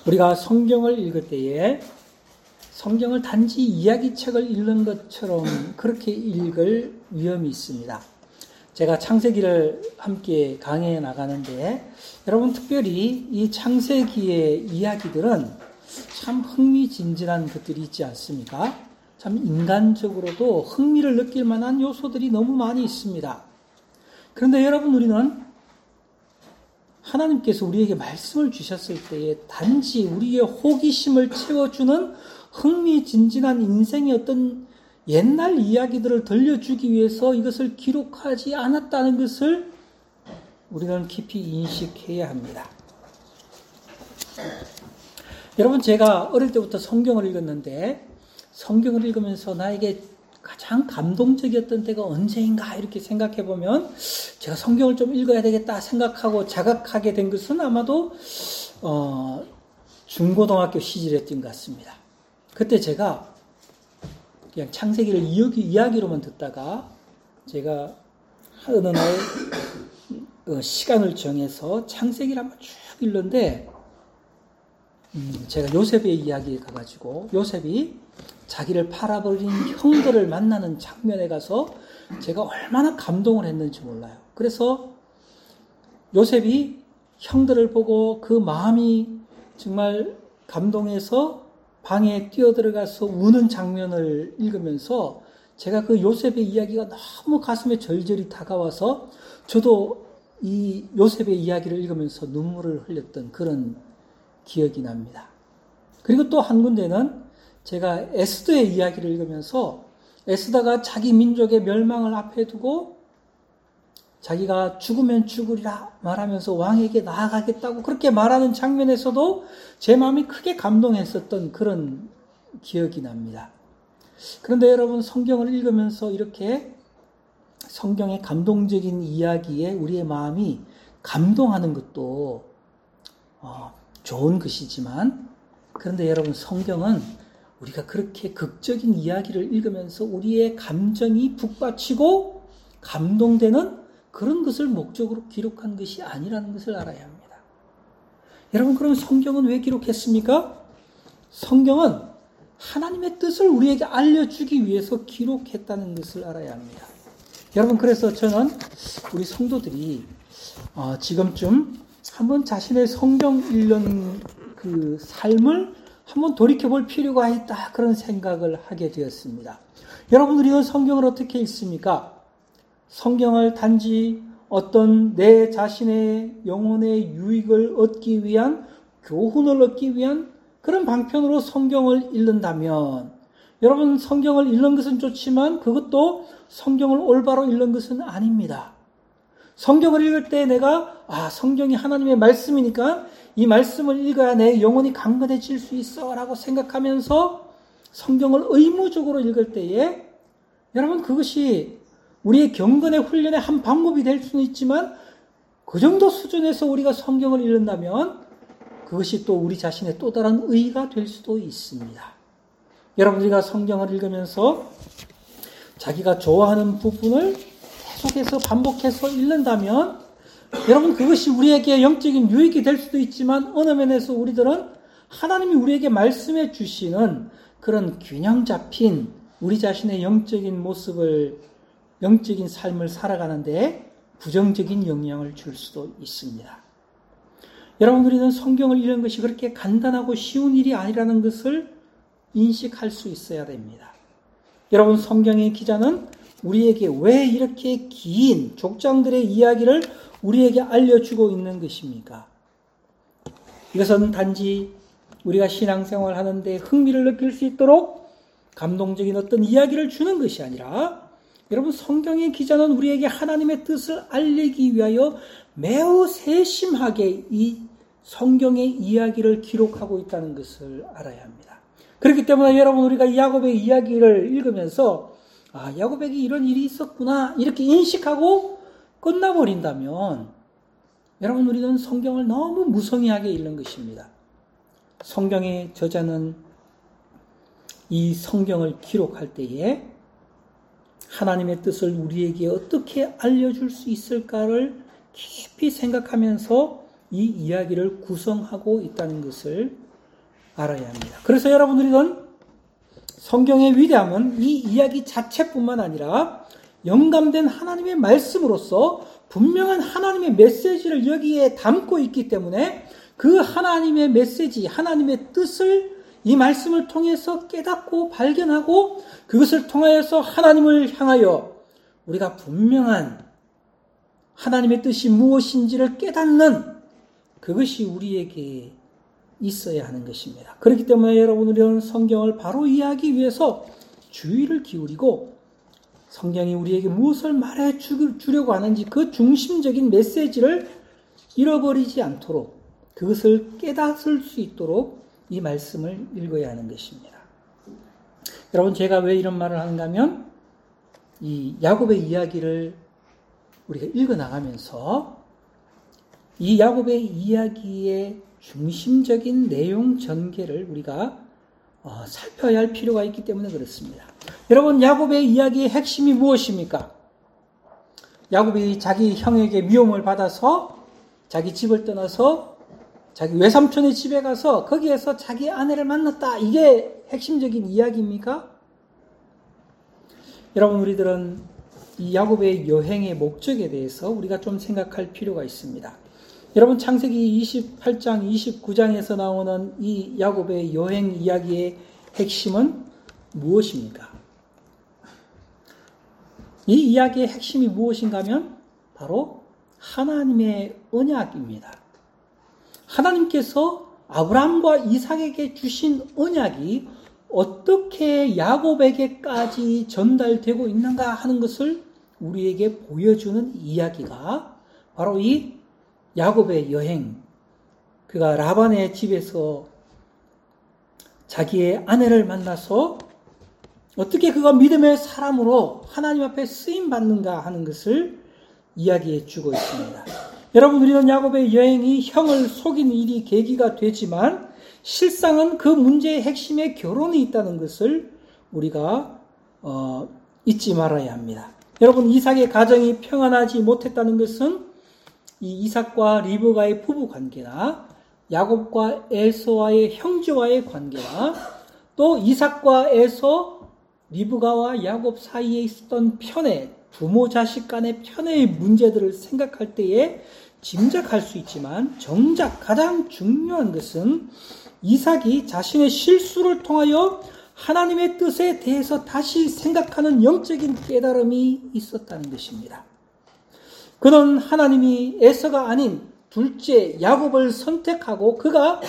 우리가 성경을 읽을 때에 성경을 단지 이야기책을 읽는 것처럼 그렇게 읽을 위험이 있습니다. 제가 창세기를 함께 강해해 나가는데 여러분 특별히 이 창세기의 이야기들은 참 흥미진진한 것들이 있지 않습니까? 참 인간적으로도 흥미를 느낄 만한 요소들이 너무 많이 있습니다. 그런데 여러분 우리는 하나님께서 우리에게 말씀을 주셨을 때에 단지 우리의 호기심을 채워주는 흥미진진한 인생의 어떤 옛날 이야기들을 들려주기 위해서 이것을 기록하지 않았다는 것을 우리는 깊이 인식해야 합니다. 여러분 제가 어릴 때부터 성경을 읽었는데 성경을 읽으면서 나에게 가장 감동적이었던 때가 언제인가 이렇게 생각해 보면 제가 성경을 좀 읽어야 되겠다 생각하고 자각하게 된 것은 아마도 중고등학교 시절이었던 것 같습니다. 그때 제가 그냥 창세기를 이야기로만 듣다가 제가 어느 날 시간을 정해서 창세기를 한번 쭉 읽는데 제가 요셉의 이야기에 가가지고 요셉이 자기를 팔아버린 형들을 만나는 장면에 가서 제가 얼마나 감동을 했는지 몰라요. 그래서 요셉이 형들을 보고 그 마음이 정말 감동해서 방에 뛰어들어가서 우는 장면을 읽으면서 제가 그 요셉의 이야기가 너무 가슴에 절절히 다가와서 저도 이 요셉의 이야기를 읽으면서 눈물을 흘렸던 그런 기억이 납니다. 그리고 또 한 군데는 제가 에스더의 이야기를 읽으면서 에스더가 자기 민족의 멸망을 앞에 두고 자기가 죽으면 죽으리라 말하면서 왕에게 나아가겠다고 그렇게 말하는 장면에서도 제 마음이 크게 감동했었던 그런 기억이 납니다. 그런데 여러분 성경을 읽으면서 이렇게 성경의 감동적인 이야기에 우리의 마음이 감동하는 것도 좋은 것이지만 그런데 여러분 성경은 우리가 그렇게 극적인 이야기를 읽으면서 우리의 감정이 북받치고 감동되는 그런 것을 목적으로 기록한 것이 아니라는 것을 알아야 합니다. 여러분 그럼 성경은 왜 기록했습니까? 성경은 하나님의 뜻을 우리에게 알려주기 위해서 기록했다는 것을 알아야 합니다. 여러분 그래서 저는 우리 성도들이 지금쯤 한번 자신의 성경 읽는 그 삶을 한번 돌이켜볼 필요가 있다 그런 생각을 하게 되었습니다. 여러분 우리는 성경을 어떻게 읽습니까? 성경을 단지 어떤 내 자신의 영혼의 유익을 얻기 위한 교훈을 얻기 위한 그런 방편으로 성경을 읽는다면 여러분 성경을 읽는 것은 좋지만 그것도 성경을 올바로 읽는 것은 아닙니다. 성경을 읽을 때 내가 성경이 하나님의 말씀이니까 이 말씀을 읽어야 내 영혼이 강건해질 수 있어 라고 생각하면서 성경을 의무적으로 읽을 때에 여러분 그것이 우리의 경건의 훈련의 한 방법이 될 수는 있지만 그 정도 수준에서 우리가 성경을 읽는다면 그것이 또 우리 자신의 또 다른 의의가 될 수도 있습니다. 여러분 우리가 성경을 읽으면서 자기가 좋아하는 부분을 계속해서 반복해서 읽는다면 여러분 그것이 우리에게 영적인 유익이 될 수도 있지만 어느 면에서 우리들은 하나님이 우리에게 말씀해 주시는 그런 균형 잡힌 우리 자신의 영적인 모습을 영적인 삶을 살아가는데 부정적인 영향을 줄 수도 있습니다. 여러분 우리는 성경을 읽는 것이 그렇게 간단하고 쉬운 일이 아니라는 것을 인식할 수 있어야 됩니다. 여러분 성경의 기자는 우리에게 왜 이렇게 긴 족장들의 이야기를 우리에게 알려주고 있는 것입니까? 이것은 단지 우리가 신앙생활을 하는데 흥미를 느낄 수 있도록 감동적인 어떤 이야기를 주는 것이 아니라 여러분 성경의 기자는 우리에게 하나님의 뜻을 알리기 위하여 매우 세심하게 이 성경의 이야기를 기록하고 있다는 것을 알아야 합니다. 그렇기 때문에 여러분 우리가 야곱의 이야기를 읽으면서 야곱에게 이런 일이 있었구나 이렇게 인식하고 끝나버린다면 여러분 우리는 성경을 너무 무성의하게 읽는 것입니다. 성경의 저자는 이 성경을 기록할 때에 하나님의 뜻을 우리에게 어떻게 알려줄 수 있을까를 깊이 생각하면서 이 이야기를 구성하고 있다는 것을 알아야 합니다. 그래서 여러분들은 성경의 위대함은 이 이야기 자체뿐만 아니라 영감된 하나님의 말씀으로서 분명한 하나님의 메시지를 여기에 담고 있기 때문에 그 하나님의 메시지, 하나님의 뜻을 이 말씀을 통해서 깨닫고 발견하고 그것을 통하여서 하나님을 향하여 우리가 분명한 하나님의 뜻이 무엇인지를 깨닫는 그것이 우리에게 있어야 하는 것입니다. 그렇기 때문에 여러분들은 성경을 바로 이해하기 위해서 주의를 기울이고 성경이 우리에게 무엇을 말해 주려고 하는지 그 중심적인 메시지를 잃어버리지 않도록 그것을 깨닫을 수 있도록 이 말씀을 읽어야 하는 것입니다. 여러분, 제가 왜 이런 말을 하는가 하면 이 야곱의 이야기를 우리가 읽어나가면서 이 야곱의 이야기의 중심적인 내용 전개를 우리가 살펴야 할 필요가 있기 때문에 그렇습니다. 여러분, 야곱의 이야기의 핵심이 무엇입니까? 야곱이 자기 형에게 미움을 받아서 자기 집을 떠나서 자기 외삼촌의 집에 가서 거기에서 자기 아내를 만났다. 이게 핵심적인 이야기입니까? 여러분, 우리들은 이 야곱의 여행의 목적에 대해서 우리가 좀 생각할 필요가 있습니다. 여러분, 창세기 28장, 29장에서 나오는 이 야곱의 여행 이야기의 핵심은 무엇입니까? 이 이야기의 핵심이 무엇인가 하면 바로 하나님의 언약입니다. 하나님께서 아브라함과 이삭에게 주신 언약이 어떻게 야곱에게까지 전달되고 있는가 하는 것을 우리에게 보여주는 이야기가 바로 이 야곱의 여행, 그가 라반의 집에서 자기의 아내를 만나서 어떻게 그가 믿음의 사람으로 하나님 앞에 쓰임받는가 하는 것을 이야기해 주고 있습니다. 여러분, 우리는 야곱의 여행이 형을 속인 일이 계기가 되지만 실상은 그 문제의 핵심에 결혼이 있다는 것을 우리가 잊지 말아야 합니다. 여러분, 이삭의 가정이 평안하지 못했다는 것은 이 이삭과 리브가의 부부 관계나 야곱과 에서와의 형제와의 관계나 또 이삭과 에서, 리브가와 야곱 사이에 있었던 편애, 부모 자식 간의 편애의 문제들을 생각할 때에 짐작할 수 있지만 정작 가장 중요한 것은 이삭이 자신의 실수를 통하여 하나님의 뜻에 대해서 다시 생각하는 영적인 깨달음이 있었다는 것입니다. 그는 하나님이 에서가 아닌 둘째 야곱을 선택하고 그가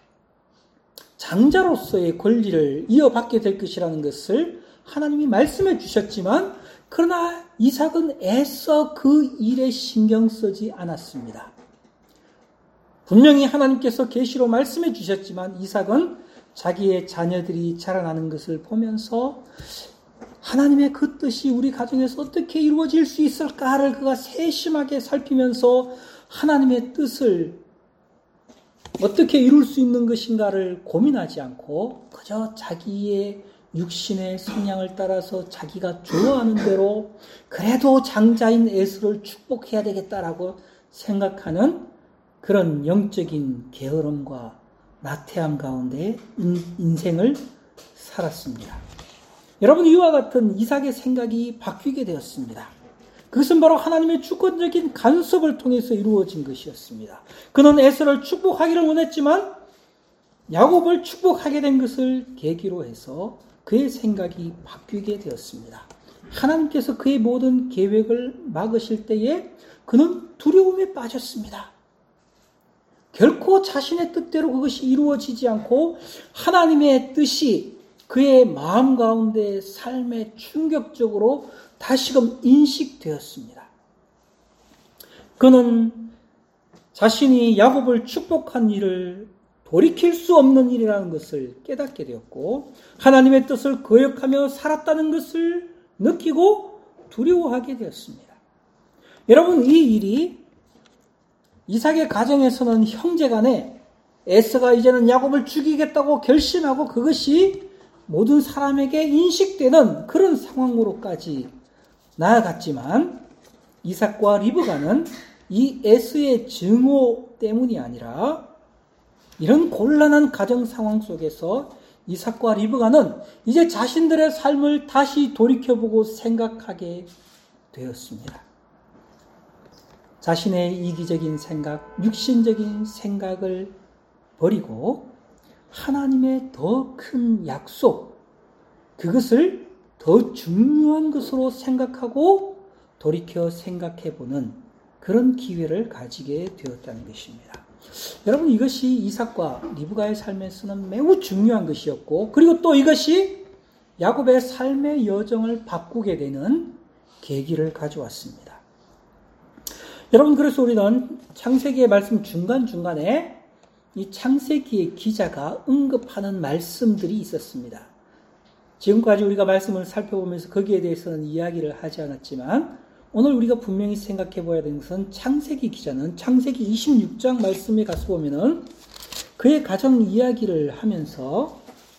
장자로서의 권리를 이어받게 될 것이라는 것을 하나님이 말씀해 주셨지만 그러나 이삭은 애써 그 일에 신경 쓰지 않았습니다. 분명히 하나님께서 계시로 말씀해 주셨지만 이삭은 자기의 자녀들이 자라나는 것을 보면서 하나님의 그 뜻이 우리 가정에서 어떻게 이루어질 수 있을까를 그가 세심하게 살피면서 하나님의 뜻을 어떻게 이룰 수 있는 것인가를 고민하지 않고 그저 자기의 육신의 성향을 따라서 자기가 좋아하는 대로 그래도 장자인 에서를 축복해야 되겠다라고 생각하는 그런 영적인 게으름과 나태함 가운데 인생을 살았습니다. 여러분, 이와 같은 이삭의 생각이 바뀌게 되었습니다. 그것은 바로 하나님의 주권적인 간섭을 통해서 이루어진 것이었습니다. 그는 에서를 축복하기를 원했지만 야곱을 축복하게 된 것을 계기로 해서 그의 생각이 바뀌게 되었습니다. 하나님께서 그의 모든 계획을 막으실 때에 그는 두려움에 빠졌습니다. 결코 자신의 뜻대로 그것이 이루어지지 않고 하나님의 뜻이 그의 마음 가운데 삶에 충격적으로 다시금 인식되었습니다. 그는 자신이 야곱을 축복한 일을 돌이킬 수 없는 일이라는 것을 깨닫게 되었고 하나님의 뜻을 거역하며 살았다는 것을 느끼고 두려워하게 되었습니다. 여러분, 이 일이 이삭의 가정에서는 형제간에 에서가 이제는 야곱을 죽이겠다고 결심하고 그것이 모든 사람에게 인식되는 그런 상황으로까지 나아갔지만 이삭과 리브가는 이 에서의 증오 때문이 아니라 이런 곤란한 가정 상황 속에서 이삭과 리브가는 이제 자신들의 삶을 다시 돌이켜보고 생각하게 되었습니다. 자신의 이기적인 생각, 육신적인 생각을 버리고 하나님의 더 큰 약속, 그것을 더 중요한 것으로 생각하고 돌이켜 생각해보는 그런 기회를 가지게 되었다는 것입니다. 여러분, 이것이 이삭과 리브가의 삶에서는 매우 중요한 것이었고, 그리고 또 이것이 야곱의 삶의 여정을 바꾸게 되는 계기를 가져왔습니다. 여러분, 그래서 우리는 창세기의 말씀 중간중간에 이 창세기의 기자가 언급하는 말씀들이 있었습니다. 지금까지 우리가 말씀을 살펴보면서 거기에 대해서는 이야기를 하지 않았지만, 오늘 우리가 분명히 생각해 보아야 되는 것은 창세기 기자는 창세기 26장 말씀에 가서 보면은 그의 가정 이야기를 하면서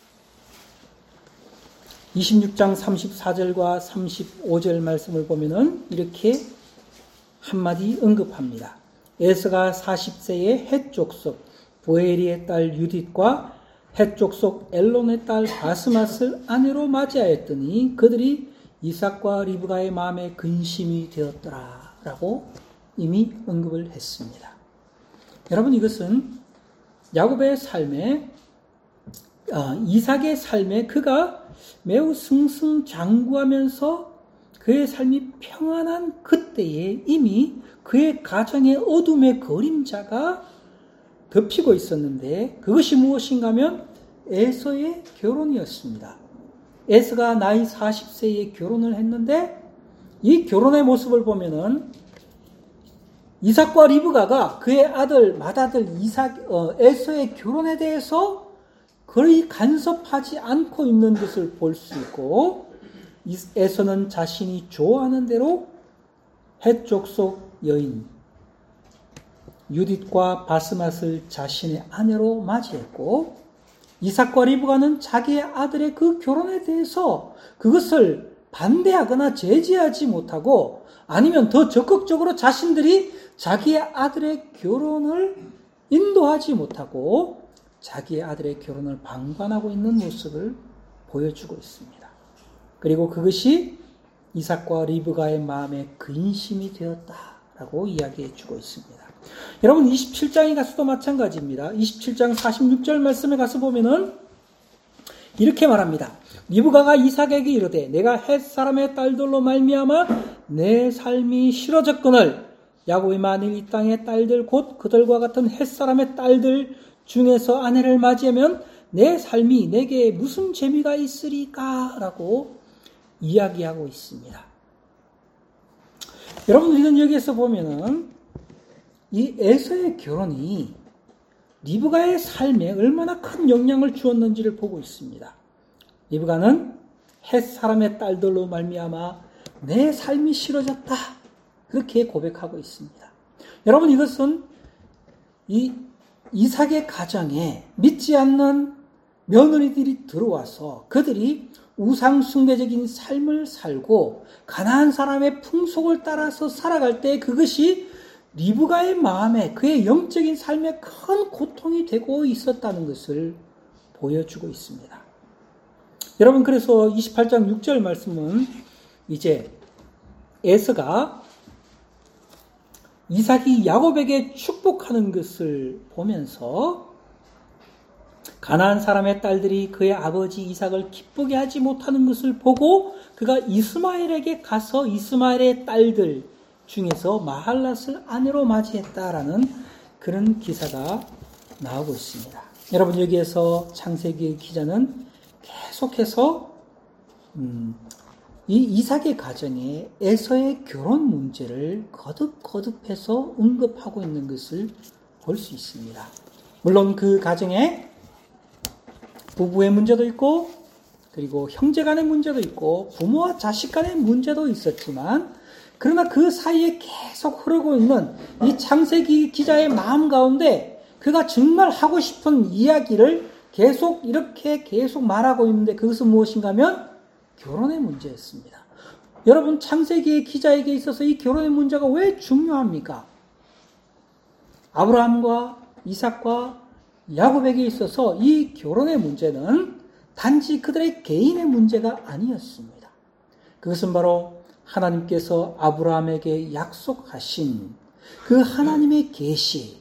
26장 34절과 35절 말씀을 보면은 이렇게 한마디 언급합니다. 에서가 40세에 헷 족속 부에리의 딸 유딧과 헷 족속 엘론의 딸 바스맛을 아내로 맞이하였더니 그들이 이삭과 리브가의 마음에 근심이 되었더라 라고 이미 언급을 했습니다. 여러분, 이것은 야곱의 삶에 이삭의 삶에 그가 매우 승승장구하면서 그의 삶이 평안한 그때에 이미 그의 가정의 어둠의 그림자가 덮이고 있었는데, 그것이 무엇인가 하면 에서의 결혼이었습니다. 에서가 나이 40세에 결혼을 했는데, 이 결혼의 모습을 보면은 이삭과 리브가가 그의 아들 맏아들 에서의 결혼에 대해서 거의 간섭하지 않고 있는 것을 볼 수 있고, 에서는 자신이 좋아하는 대로 헷 족속 여인 유딧과 바스맛을 자신의 아내로 맞이했고, 이삭과 리브가는 자기의 아들의 그 결혼에 대해서 그것을 반대하거나 제지하지 못하고, 아니면 더 적극적으로 자신들이 자기의 아들의 결혼을 인도하지 못하고 자기의 아들의 결혼을 방관하고 있는 모습을 보여주고 있습니다. 그리고 그것이 이삭과 리브가의 마음에 근심이 되었다라고 이야기해 주고 있습니다. 여러분, 27장에 가서도 마찬가지입니다. 27장 46절 말씀에 가서 보면은 이렇게 말합니다. 리브가가 이삭에게 이르되 내가 헷 사람의 딸들로 말미암아 내 삶이 싫어졌거늘 야곱이 만일 이 땅의 딸들 곧 그들과 같은 헷 사람의 딸들 중에서 아내를 맞이하면 내 삶이 내게 무슨 재미가 있으리까? 라고 이야기하고 있습니다. 여러분, 우리는 여기에서 보면은 이 에서의 결혼이 리브가의 삶에 얼마나 큰 영향을 주었는지를 보고 있습니다. 리브가는 헷 사람의 딸들로 말미암아 내 삶이 싫어졌다, 그렇게 고백하고 있습니다. 여러분, 이것은 이 이삭의 가정에 믿지 않는 며느리들이 들어와서 그들이 우상숭배적인 삶을 살고 가나안 사람의 풍속을 따라서 살아갈 때 그것이 리브가의 마음에, 그의 영적인 삶에 큰 고통이 되고 있었다는 것을 보여주고 있습니다. 여러분, 그래서 28장 6절 말씀은 이제 에서가 이삭이 야곱에게 축복하는 것을 보면서 가나안 사람의 딸들이 그의 아버지 이삭을 기쁘게 하지 못하는 것을 보고 그가 이스마엘에게 가서 이스마엘의 딸들 중에서 마할랏을 아내로 맞이했다라는 그런 기사가 나오고 있습니다. 여러분, 여기에서 창세기 기자는 계속해서 이 이삭의 가정에 에서의 결혼 문제를 거듭해서 언급하고 있는 것을 볼 수 있습니다. 물론 그 가정에 부부의 문제도 있고, 그리고 형제 간의 문제도 있고, 부모와 자식 간의 문제도 있었지만, 그러나 그 사이에 계속 흐르고 있는 이 창세기 기자의 마음 가운데 그가 정말 하고 싶은 이야기를 계속 말하고 있는데, 그것은 무엇인가 하면 결혼의 문제였습니다. 여러분, 창세기의 기자에게 있어서 이 결혼의 문제가 왜 중요합니까? 아브라함과 이삭과 야곱에게 있어서 이 결혼의 문제는 단지 그들의 개인의 문제가 아니었습니다. 그것은 바로 하나님께서 아브라함에게 약속하신 그 하나님의 계시,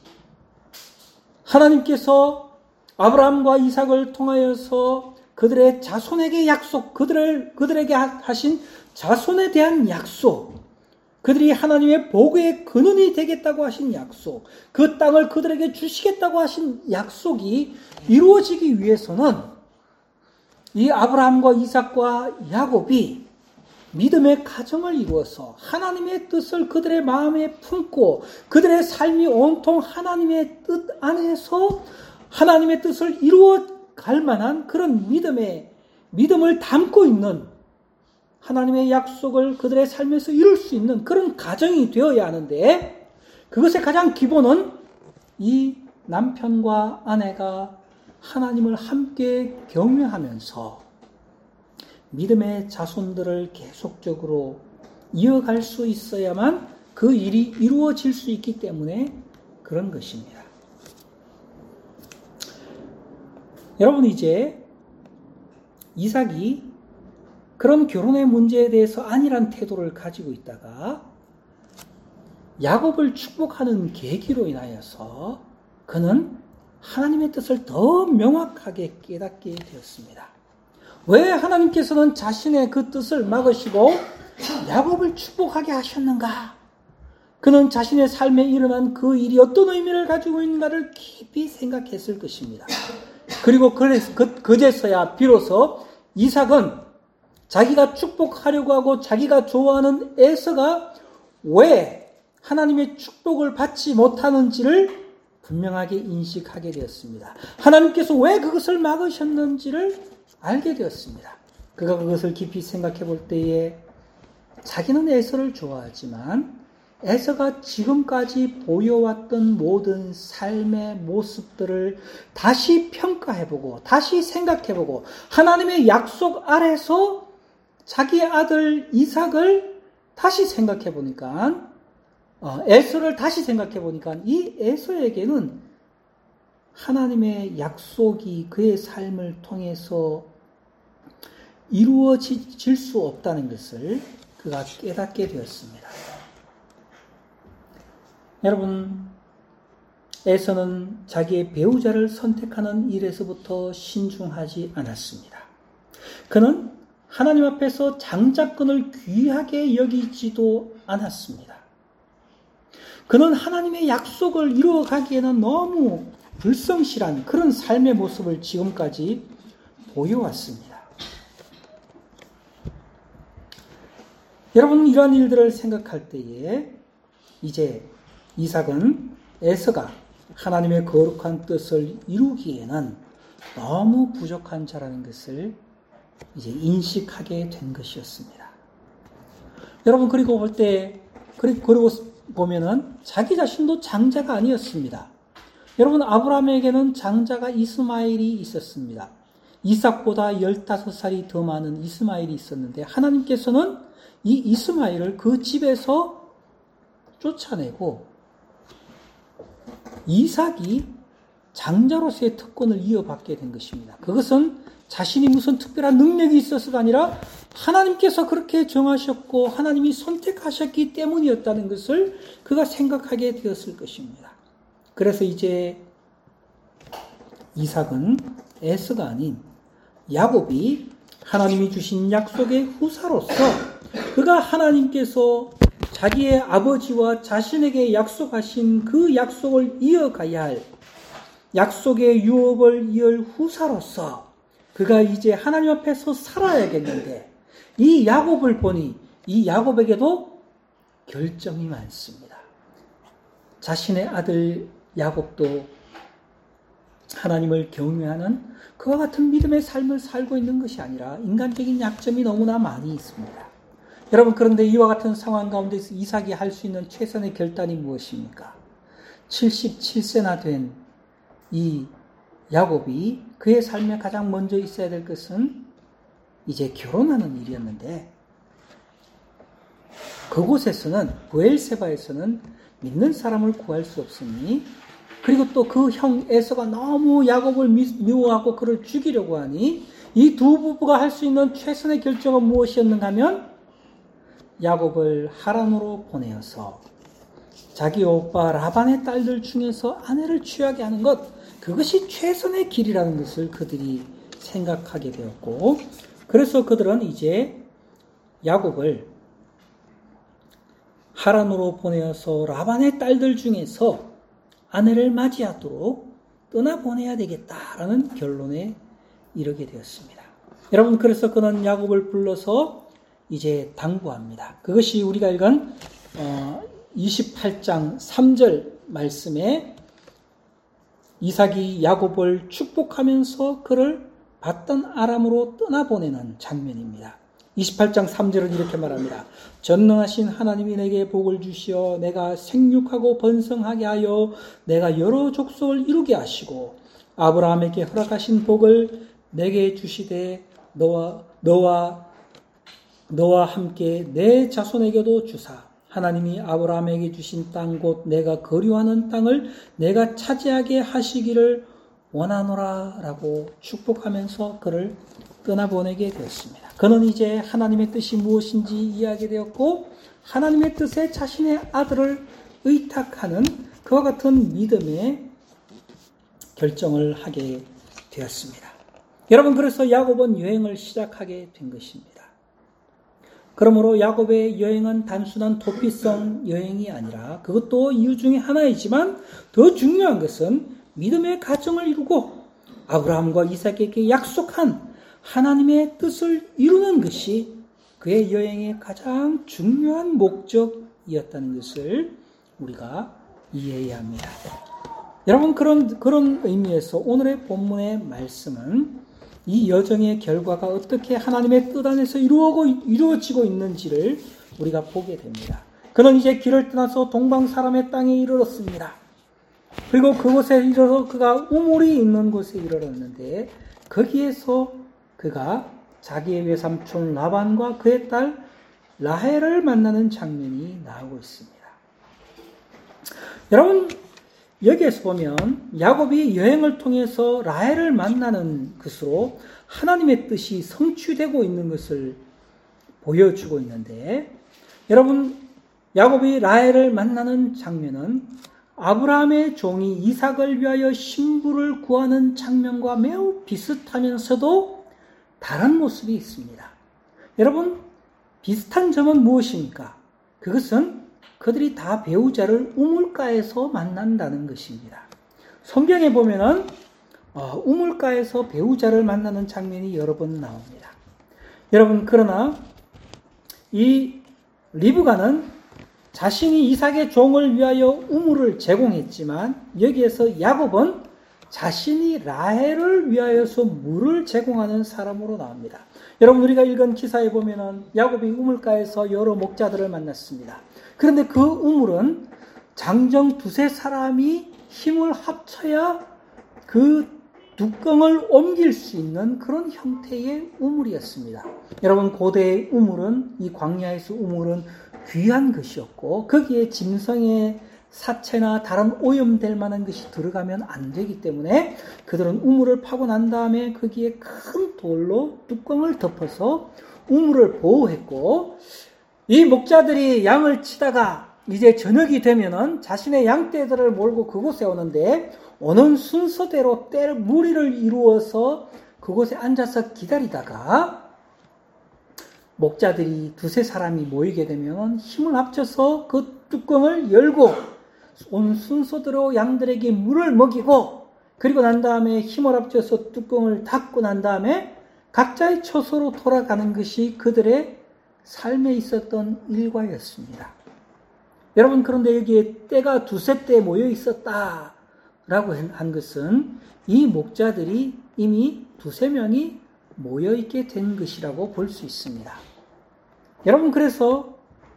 하나님께서 아브라함과 이삭을 통하여서 그들의 자손에게 약속, 그들에게 하신 자손에 대한 약속, 그들이 하나님의 복의 근원이 되겠다고 하신 약속, 그 땅을 그들에게 주시겠다고 하신 약속이 이루어지기 위해서는 이 아브라함과 이삭과 야곱이 믿음의 가정을 이루어서 하나님의 뜻을 그들의 마음에 품고 그들의 삶이 온통 하나님의 뜻 안에서 하나님의 뜻을 이루어 갈 만한 그런 믿음을 담고 있는 하나님의 약속을 그들의 삶에서 이룰 수 있는 그런 가정이 되어야 하는데, 그것의 가장 기본은 이 남편과 아내가 하나님을 함께 경외하면서 믿음의 자손들을 계속적으로 이어갈 수 있어야만 그 일이 이루어질 수 있기 때문에 그런 것입니다. 여러분, 이제 이삭이 그런 결혼의 문제에 대해서 안일한 태도를 가지고 있다가 야곱을 축복하는 계기로 인하여서 그는 하나님의 뜻을 더 명확하게 깨닫게 되었습니다. 왜 하나님께서는 자신의 그 뜻을 막으시고 야곱을 축복하게 하셨는가? 그는 자신의 삶에 일어난 그 일이 어떤 의미를 가지고 있는가를 깊이 생각했을 것입니다. 그리고 그제서야 비로소 이삭은 자기가 축복하려고 하고 자기가 좋아하는 에서가 왜 하나님의 축복을 받지 못하는지를 분명하게 인식하게 되었습니다. 하나님께서 왜 그것을 막으셨는지를 알게 되었습니다. 그가 그것을 깊이 생각해 볼 때에 자기는 에서를 좋아하지만 에서가 지금까지 보여왔던 모든 삶의 모습들을 다시 평가해보고 다시 생각해보고 하나님의 약속 아래서 자기의 아들 이삭을 다시 생각해보니까 에서를 다시 생각해보니까 이 에서에게는 하나님의 약속이 그의 삶을 통해서 이루어질 수 없다는 것을 그가 깨닫게 되었습니다. 여러분, 에서는 자기의 배우자를 선택하는 일에서부터 신중하지 않았습니다. 그는 하나님 앞에서 장자권을 귀하게 여기지도 않았습니다. 그는 하나님의 약속을 이루어가기에는 너무 불성실한 그런 삶의 모습을 지금까지 보여왔습니다. 여러분, 이러한 일들을 생각할 때에 이제 이삭은 에서가 하나님의 거룩한 뜻을 이루기에는 너무 부족한 자라는 것을 이제 인식하게 된 것이었습니다. 여러분, 그리고 보면은 자기 자신도 장자가 아니었습니다. 여러분, 아브라함에게는 장자가 이스마엘이 있었습니다. 이삭보다 15살이 더 많은 이스마엘이 있었는데 하나님께서는 이 이스마엘을 그 집에서 쫓아내고 이삭이 장자로서의 특권을 이어받게 된 것입니다. 그것은 자신이 무슨 특별한 능력이 있어서가 아니라 하나님께서 그렇게 정하셨고 하나님이 선택하셨기 때문이었다는 것을 그가 생각하게 되었을 것입니다. 그래서 이제 이삭은 에서가 아닌 야곱이 하나님이 주신 약속의 후사로서 그가 하나님께서 자기의 아버지와 자신에게 약속하신 그 약속을 이어가야 할 약속의 유업을 이을 후사로서 그가 이제 하나님 앞에서 살아야겠는데 이 야곱을 보니 이 야곱에게도 결정이 많습니다. 자신의 아들 야곱도 하나님을 경외하는 그와 같은 믿음의 삶을 살고 있는 것이 아니라 인간적인 약점이 너무나 많이 있습니다. 여러분, 그런데 이와 같은 상황 가운데서 이삭이 할 수 있는 최선의 결단이 무엇입니까? 77세나 된 이 야곱이 그의 삶에 가장 먼저 있어야 될 것은 이제 결혼하는 일이었는데 그곳에서는 부엘세바에서는 믿는 사람을 구할 수 없으니 그리고 또 그 형 에서가 너무 야곱을 미워하고 그를 죽이려고 하니 이 두 부부가 할 수 있는 최선의 결정은 무엇이었는가 하면 야곱을 하란으로 보내어서 자기 오빠 라반의 딸들 중에서 아내를 취하게 하는 것, 그것이 최선의 길이라는 것을 그들이 생각하게 되었고, 그래서 그들은 이제 야곱을 하란으로 보내어서 라반의 딸들 중에서 아내를 맞이하도록 떠나보내야 되겠다라는 결론에 이르게 되었습니다. 여러분, 그래서 그는 야곱을 불러서 이제 당부합니다. 그것이 우리가 읽은 28장 3절 말씀에 이삭이 야곱을 축복하면서 그를 받던 아람으로 떠나보내는 장면입니다. 28장 3절은 이렇게 말합니다. 전능하신 하나님이 내게 복을 주시어 내가 생육하고 번성하게 하여 내가 여러 족속을 이루게 하시고 아브라함에게 허락하신 복을 내게 주시되 너와 함께 내 자손에게도 주사 하나님이 아브라함에게 주신 땅 곧 내가 거류하는 땅을 내가 차지하게 하시기를 원하노라 라고 축복하면서 그를 떠나보내게 되었습니다. 그는 이제 하나님의 뜻이 무엇인지 이해하게 되었고 하나님의 뜻에 자신의 아들을 의탁하는 그와 같은 믿음의 결정을 하게 되었습니다. 여러분, 그래서 야곱은 여행을 시작하게 된 것입니다. 그러므로 야곱의 여행은 단순한 도피성 여행이 아니라 그것도 이유 중에 하나이지만 더 중요한 것은 믿음의 가정을 이루고 아브라함과 이삭에게 약속한 하나님의 뜻을 이루는 것이 그의 여행의 가장 중요한 목적이었다는 것을 우리가 이해해야 합니다. 여러분, 그런 의미에서 오늘의 본문의 말씀은 이 여정의 결과가 어떻게 하나님의 뜻 안에서 이루어지고 있는지를 우리가 보게 됩니다. 그는 이제 길을 떠나서 동방 사람의 땅에 이르렀습니다. 그리고 그곳에 이르러 그가 우물이 있는 곳에 이르렀는데 거기에서 그가 자기의 외삼촌 라반과 그의 딸 라헬을 만나는 장면이 나오고 있습니다. 여러분, 여기에서 보면 야곱이 여행을 통해서 라헬을 만나는 것으로 하나님의 뜻이 성취되고 있는 것을 보여주고 있는데, 여러분, 야곱이 라헬을 만나는 장면은 아브라함의 종이 이삭을 위하여 신부를 구하는 장면과 매우 비슷하면서도 다른 모습이 있습니다. 여러분, 비슷한 점은 무엇입니까? 그것은 그들이 다 배우자를 우물가에서 만난다는 것입니다. 성경에 보면은 우물가에서 배우자를 만나는 장면이 여러 번 나옵니다. 여러분, 그러나 이 리브가는 자신이 이삭의 종을 위하여 우물을 제공했지만 여기에서 야곱은 자신이 라헬을 위하여서 물을 제공하는 사람으로 나옵니다. 여러분, 우리가 읽은 기사에 보면은 야곱이 우물가에서 여러 목자들을 만났습니다. 그런데 그 우물은 장정 두세 사람이 힘을 합쳐야 그 뚜껑을 옮길 수 있는 그런 형태의 우물이었습니다. 여러분, 고대의 우물은, 이 광야에서 우물은 귀한 것이었고 거기에 짐승의 사체나 다른 오염될 만한 것이 들어가면 안 되기 때문에 그들은 우물을 파고 난 다음에 거기에 큰 돌로 뚜껑을 덮어서 우물을 보호했고, 이 목자들이 양을 치다가 이제 저녁이 되면은 자신의 양떼들을 몰고 그곳에 오는데 오는 순서대로 무리를 이루어서 그곳에 앉아서 기다리다가 목자들이 두세 사람이 모이게 되면 힘을 합쳐서 그 뚜껑을 열고 온 순서대로 양들에게 물을 먹이고, 그리고 난 다음에 힘을 합쳐서 뚜껑을 닫고 난 다음에 각자의 처소로 돌아가는 것이 그들의 삶에 있었던 일과였습니다. 여러분, 그런데 여기에 떼가 두세 떼 모여 있었다라고 한 것은 이 목자들이 이미 두세 명이 모여 있게 된 것이라고 볼 수 있습니다. 여러분, 그래서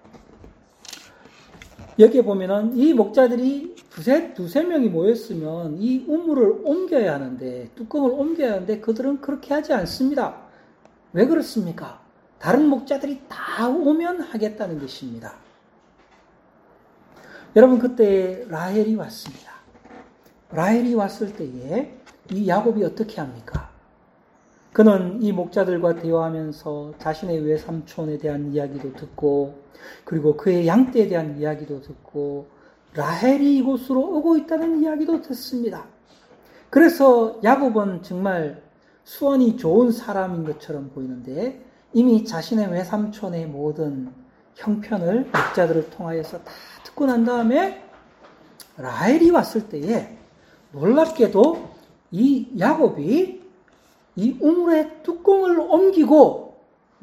여기에 보면은 이 목자들이 두세 명이 모였으면 이 우물을 옮겨야 하는데, 뚜껑을 옮겨야 하는데 그들은 그렇게 하지 않습니다. 왜 그렇습니까? 다른 목자들이 다 오면 하겠다는 것입니다. 여러분, 그때 라헬이 왔습니다. 라헬이 왔을 때에 이 야곱이 어떻게 합니까? 그는 이 목자들과 대화하면서 자신의 외삼촌에 대한 이야기도 듣고 그리고 그의 양떼에 대한 이야기도 듣고 라헬이 이곳으로 오고 있다는 이야기도 듣습니다. 그래서 야곱은 정말 수완이 좋은 사람인 것처럼 보이는데 이미 자신의 외삼촌의 모든 형편을 목자들을 통하여서 다 듣고 난 다음에 라헬이 왔을 때에 놀랍게도 이 야곱이 이 우물의 뚜껑을 옮기고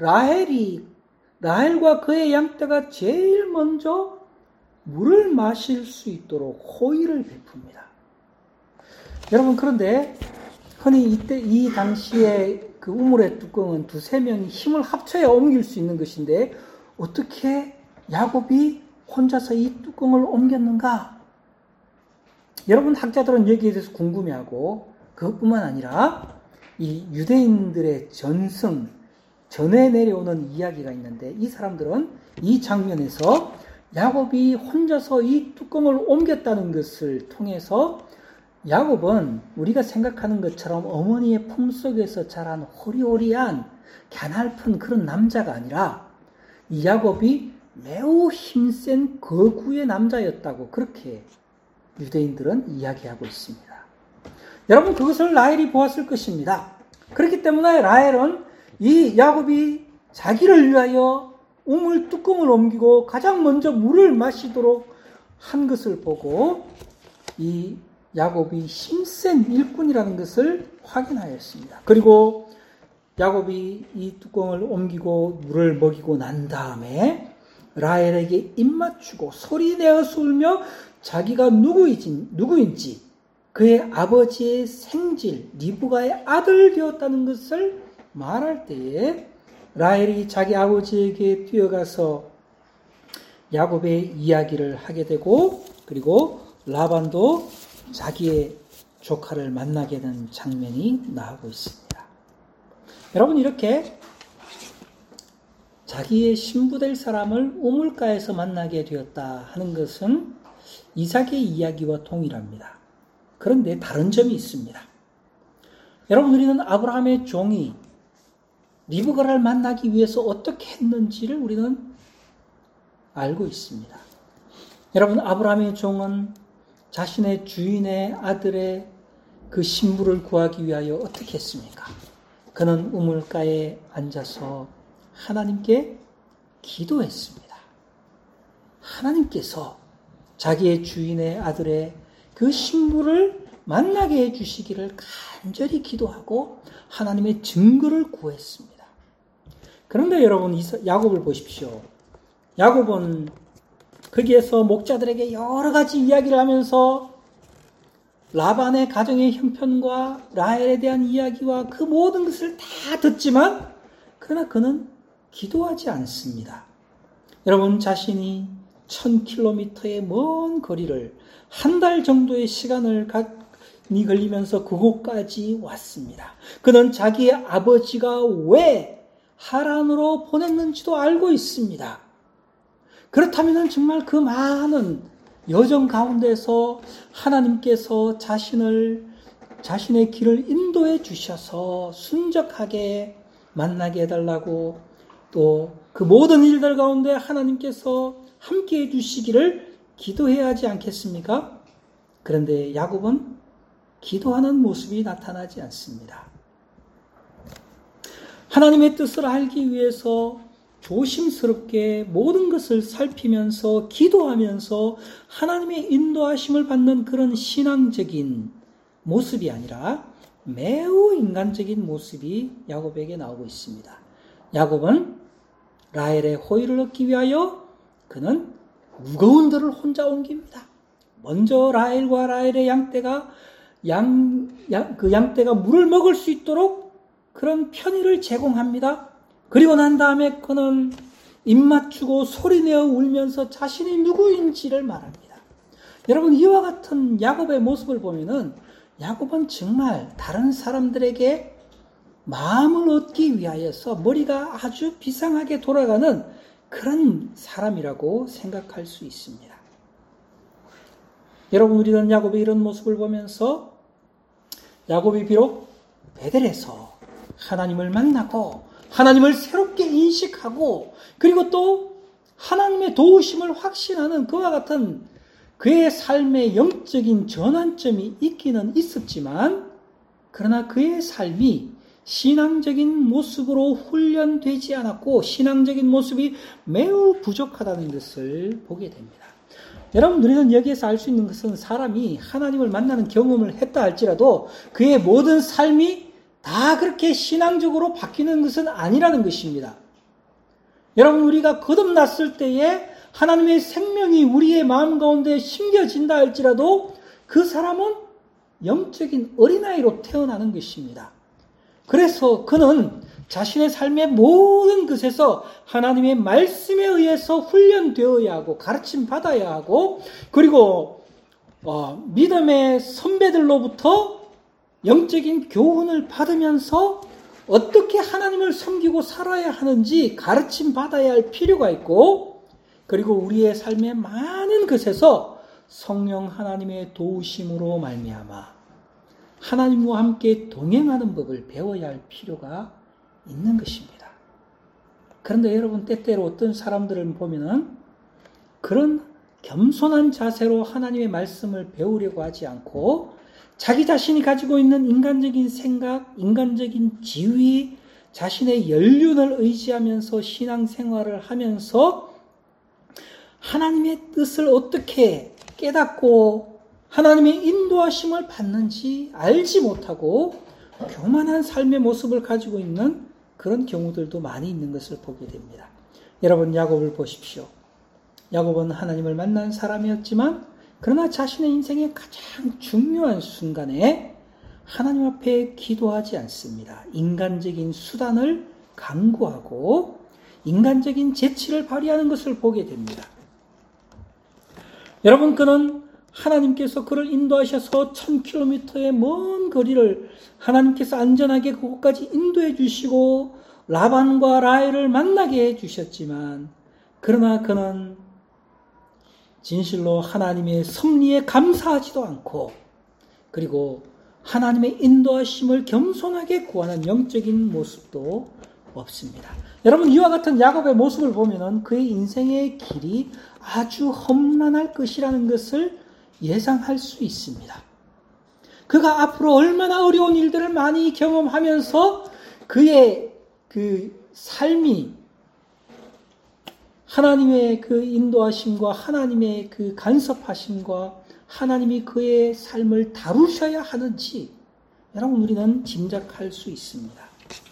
라헬과 그의 양떼가 제일 먼저 물을 마실 수 있도록 호의를 베풉니다. 여러분, 그런데 흔히 이 당시에 그 우물의 뚜껑은 두세 명이 힘을 합쳐야 옮길 수 있는 것인데 어떻게 야곱이 혼자서 이 뚜껑을 옮겼는가? 여러분, 학자들은 여기에 대해서 궁금해하고 그것뿐만 아니라 이 유대인들의 전에 내려오는 이야기가 있는데 이 사람들은 이 장면에서 야곱이 혼자서 이 뚜껑을 옮겼다는 것을 통해서 야곱은 우리가 생각하는 것처럼 어머니의 품속에서 자란 호리호리한 갸냘픈 그런 남자가 아니라 이 야곱이 매우 힘센 거구의 남자였다고 그렇게 유대인들은 이야기하고 있습니다. 여러분, 그것을 라헬이 보았을 것입니다. 그렇기 때문에 라헬은 이 야곱이 자기를 위하여 우물 뚜껑을 옮기고 가장 먼저 물을 마시도록 한 것을 보고 이 야곱이 힘센 일꾼이라는 것을 확인하였습니다. 그리고 야곱이 이 뚜껑을 옮기고 물을 먹이고 난 다음에 라헬에게 입맞추고 소리내어서 울며 자기가 누구인지 그의 아버지의 생질 리브가의 아들 되었다는 것을 말할 때에 라헬이 자기 아버지에게 뛰어가서 야곱의 이야기를 하게 되고 그리고 라반도 자기의 조카를 만나게 된 장면이 나오고 있습니다. 여러분, 이렇게 자기의 신부될 사람을 우물가에서 만나게 되었다 하는 것은 이삭의 이야기와 동일합니다. 그런데 다른 점이 있습니다. 여러분, 우리는 아브라함의 종이 리브가를 만나기 위해서 어떻게 했는지를 우리는 알고 있습니다. 여러분, 아브라함의 종은 자신의 주인의 아들의 그 신부를 구하기 위하여 어떻게 했습니까? 그는 우물가에 앉아서 하나님께 기도했습니다. 하나님께서 자기의 주인의 아들의 그 신부를 만나게 해주시기를 간절히 기도하고 하나님의 증거를 구했습니다. 그런데 여러분, 야곱을 보십시오. 야곱은 거기에서 목자들에게 여러 가지 이야기를 하면서 라반의 가정의 형편과 라헬에 대한 이야기와 그 모든 것을 다 듣지만 그러나 그는 기도하지 않습니다. 여러분, 자신이 1000km의 먼 거리를 한 달 정도의 시간을 걸리면서 그곳까지 왔습니다. 그는 자기의 아버지가 왜 하란으로 보냈는지도 알고 있습니다. 그렇다면 정말 그 많은 여정 가운데서 하나님께서 자신의 길을 인도해 주셔서 순적하게 만나게 해달라고 또 그 모든 일들 가운데 하나님께서 함께 해주시기를 기도해야 하지 않겠습니까? 그런데 야곱은 기도하는 모습이 나타나지 않습니다. 하나님의 뜻을 알기 위해서 조심스럽게 모든 것을 살피면서 기도하면서 하나님의 인도하심을 받는 그런 신앙적인 모습이 아니라 매우 인간적인 모습이 야곱에게 나오고 있습니다. 야곱은 라헬의 호의를 얻기 위하여 그는 무거운 들을 혼자 옮깁니다. 먼저 라헬과 라헬의 양떼가 그 양떼가 물을 먹을 수 있도록 그런 편의를 제공합니다. 그리고 난 다음에 그는 입맞추고 소리내어 울면서 자신이 누구인지를 말합니다. 여러분, 이와 같은 야곱의 모습을 보면은 야곱은 정말 다른 사람들에게 마음을 얻기 위하여서 머리가 아주 비상하게 돌아가는 그런 사람이라고 생각할 수 있습니다. 여러분, 우리는 야곱의 이런 모습을 보면서 야곱이 비록 베델에서 하나님을 만나고 하나님을 새롭게 인식하고 그리고 또 하나님의 도우심을 확신하는 그와 같은 그의 삶의 영적인 전환점이 있기는 있었지만, 그러나 그의 삶이 신앙적인 모습으로 훈련되지 않았고 신앙적인 모습이 매우 부족하다는 것을 보게 됩니다. 여러분, 우리는 여기에서 알 수 있는 것은 사람이 하나님을 만나는 경험을 했다 할지라도 그의 모든 삶이 다 그렇게 신앙적으로 바뀌는 것은 아니라는 것입니다. 여러분, 우리가 거듭났을 때에 하나님의 생명이 우리의 마음 가운데 심겨진다 할지라도 그 사람은 영적인 어린아이로 태어나는 것입니다. 그래서 그는 자신의 삶의 모든 것에서 하나님의 말씀에 의해서 훈련되어야 하고 가르침 받아야 하고 그리고 믿음의 선배들로부터 영적인 교훈을 받으면서 어떻게 하나님을 섬기고 살아야 하는지 가르침 받아야 할 필요가 있고, 그리고 우리의 삶의 많은 것에서 성령 하나님의 도우심으로 말미암아 하나님과 함께 동행하는 법을 배워야 할 필요가 있는 것입니다. 그런데 여러분, 때때로 어떤 사람들을 보면은 그런 겸손한 자세로 하나님의 말씀을 배우려고 하지 않고 자기 자신이 가지고 있는 인간적인 생각, 인간적인 지위, 자신의 연륜을 의지하면서 신앙생활을 하면서 하나님의 뜻을 어떻게 깨닫고 하나님의 인도하심을 받는지 알지 못하고 교만한 삶의 모습을 가지고 있는 그런 경우들도 많이 있는 것을 보게 됩니다. 여러분, 야곱을 보십시오. 야곱은 하나님을 만난 사람이었지만 그러나 자신의 인생의 가장 중요한 순간에 하나님 앞에 기도하지 않습니다. 인간적인 수단을 강구하고 인간적인 재치를 발휘하는 것을 보게 됩니다. 여러분, 그는 하나님께서 그를 인도하셔서 1000km의 먼 거리를 하나님께서 안전하게 그곳까지 인도해 주시고 라반과 라헬을 만나게 해 주셨지만, 그러나 그는 진실로 하나님의 섭리에 감사하지도 않고 그리고 하나님의 인도하심을 겸손하게 구하는 영적인 모습도 없습니다. 여러분, 이와 같은 야곱의 모습을 보면은 그의 인생의 길이 아주 험난할 것이라는 것을 예상할 수 있습니다. 그가 앞으로 얼마나 어려운 일들을 많이 경험하면서 그의 그 삶이 하나님의 그 인도하심과 하나님의 그 간섭하심과 하나님이 그의 삶을 다루셔야 하는지 여러분, 우리는 짐작할 수 있습니다.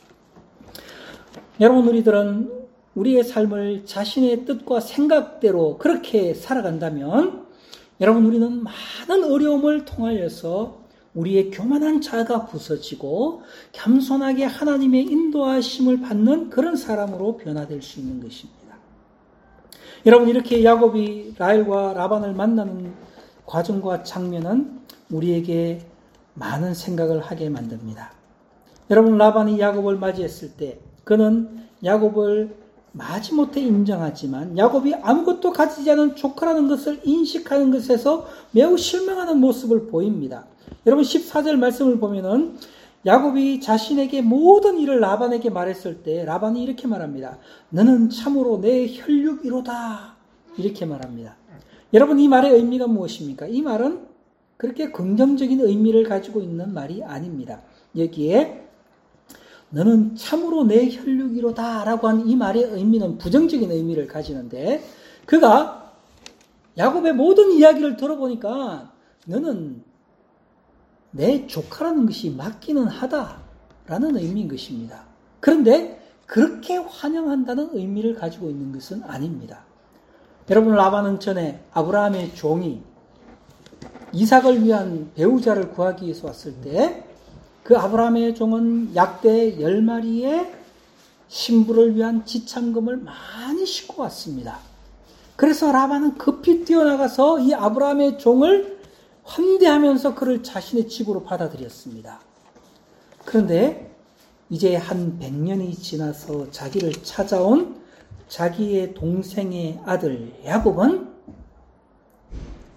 여러분, 우리들은 우리의 삶을 자신의 뜻과 생각대로 그렇게 살아간다면 여러분, 우리는 많은 어려움을 통하여서 우리의 교만한 자가 부서지고 겸손하게 하나님의 인도하심을 받는 그런 사람으로 변화될 수 있는 것입니다. 여러분, 이렇게 야곱이 라헬과 라반을 만나는 과정과 장면은 우리에게 많은 생각을 하게 만듭니다. 여러분, 라반이 야곱을 맞이했을 때 그는 야곱을 마지못해 인정하지만 야곱이 아무것도 가지지 않은 조카라는 것을 인식하는 것에서 매우 실망하는 모습을 보입니다. 여러분, 14절 말씀을 보면은 야곱이 자신에게 모든 일을 라반에게 말했을 때 라반이 이렇게 말합니다. 너는 참으로 내 혈육이로다. 이렇게 말합니다. 여러분, 이 말의 의미가 무엇입니까? 이 말은 그렇게 긍정적인 의미를 가지고 있는 말이 아닙니다. 여기에 너는 참으로 내 혈육이로다 라고 한 이 말의 의미는 부정적인 의미를 가지는데, 그가 야곱의 모든 이야기를 들어보니까 너는 내 조카라는 것이 맞기는 하다라는 의미인 것입니다. 그런데 그렇게 환영한다는 의미를 가지고 있는 것은 아닙니다. 여러분, 라반은 전에 아브라함의 종이 이삭을 위한 배우자를 구하기 위해서 왔을 때 그 아브라함의 종은 약대 10마리의 신부를 위한 지참금을 많이 싣고 왔습니다. 그래서 라반은 급히 뛰어나가서 이 아브라함의 종을 환대하면서 그를 자신의 집으로 받아들였습니다. 그런데 이제 한 100년이 지나서 자기를 찾아온 자기의 동생의 아들 야곱은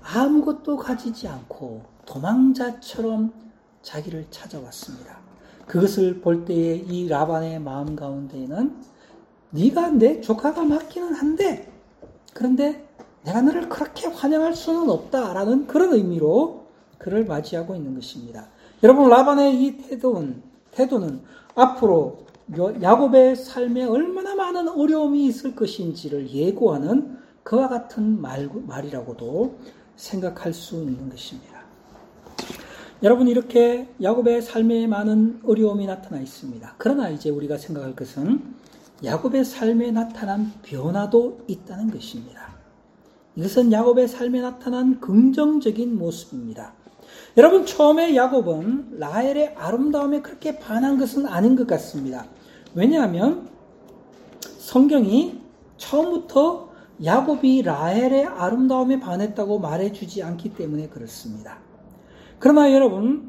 아무것도 가지지 않고 도망자처럼 자기를 찾아왔습니다. 그것을 볼 때에 이 라반의 마음 가운데에는 네가 내 조카가 맞기는 한데 그런데 내가 너를 그렇게 환영할 수는 없다라는 그런 의미로 그를 맞이하고 있는 것입니다. 여러분, 라반의 이 태도는 앞으로 야곱의 삶에 얼마나 많은 어려움이 있을 것인지를 예고하는 그와 같은 말이라고도 생각할 수 있는 것입니다. 여러분, 이렇게 야곱의 삶에 많은 어려움이 나타나 있습니다. 그러나 이제 우리가 생각할 것은 야곱의 삶에 나타난 변화도 있다는 것입니다. 이것은 야곱의 삶에 나타난 긍정적인 모습입니다. 여러분, 처음에 야곱은 라헬의 아름다움에 그렇게 반한 것은 아닌 것 같습니다. 왜냐하면 성경이 처음부터 야곱이 라헬의 아름다움에 반했다고 말해주지 않기 때문에 그렇습니다. 그러나 여러분,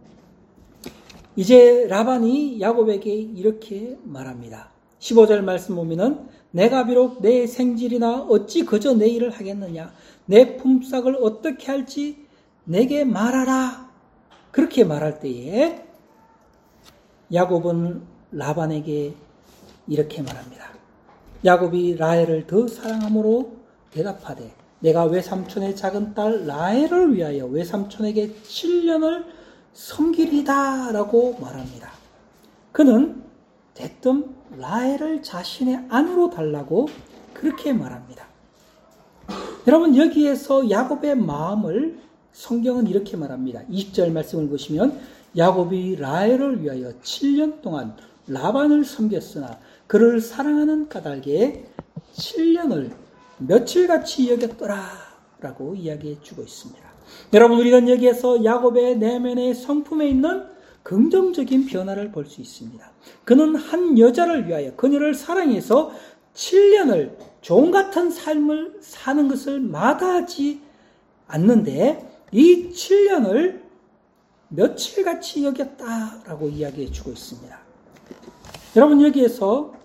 이제 라반이 야곱에게 이렇게 말합니다. 15절 말씀 보면은 내가 비록 내 생질이나 어찌 그저 내 일을 하겠느냐, 내 품삯을 어떻게 할지 내게 말하라. 그렇게 말할 때에 야곱은 라반에게 이렇게 말합니다. 야곱이 라헬을 더 사랑함으로 대답하되 내가 외삼촌의 작은 딸 라헬을 위하여 외삼촌에게 7년을 섬기리다 라고 말합니다. 그는 대뜸 라헬을 자신의 아내로 달라고 그렇게 말합니다. 여러분, 여기에서 야곱의 마음을 성경은 이렇게 말합니다. 20절 말씀을 보시면 야곱이 라헬을 위하여 7년 동안 라반을 섬겼으나 그를 사랑하는 까닭에 7년을 며칠같이 여겼더라 라고 이야기해 주고 있습니다. 여러분, 우리는 여기에서 야곱의 내면의 성품에 있는 긍정적인 변화를 볼 수 있습니다. 그는 한 여자를 위하여 그녀를 사랑해서 7년을 종 같은 삶을 사는 것을 마다하지 않는데 이 7년을 며칠같이 여겼다라고 이야기해 주고 있습니다. 여러분, 여기에서